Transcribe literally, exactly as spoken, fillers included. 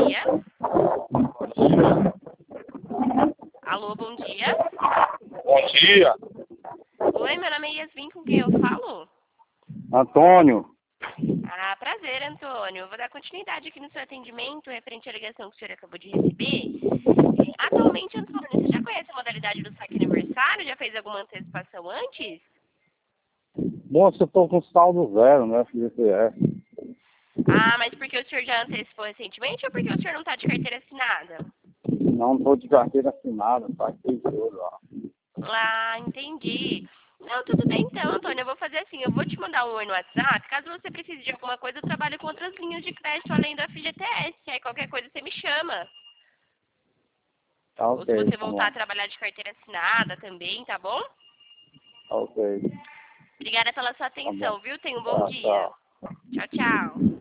dia. Bom dia. Alô, bom dia. Bom dia. Oi, meu nome é Yasmin, com quem eu falo? Antônio. Ah, prazer, Antônio. Eu vou dar continuidade aqui no seu atendimento referente à ligação que o senhor acabou de receber. É, Atualmente, Antônio, você já conhece a modalidade do saque aniversário? Já fez alguma antecipação antes? Moço, eu tô com saldo zero, né, F G T S. Ah, mas porque o senhor já antecipou recentemente ou porque o senhor não está de carteira assinada? Não tô de carteira assinada, tá aqui tudo, ó. Ah, entendi. Não, tudo bem então, Antônio. Eu vou fazer assim, eu vou te mandar um oi no WhatsApp. Caso você precise de alguma coisa, eu trabalho com outras linhas de crédito além do F G T S. Aí qualquer coisa você me chama. Tá Ou se ok, você tá voltar bom. a trabalhar de carteira assinada também, tá bom? Tá ok. Obrigada pela sua Tá bom. atenção, viu? Tenha um bom Tá, dia. tchau. Tchau, tchau.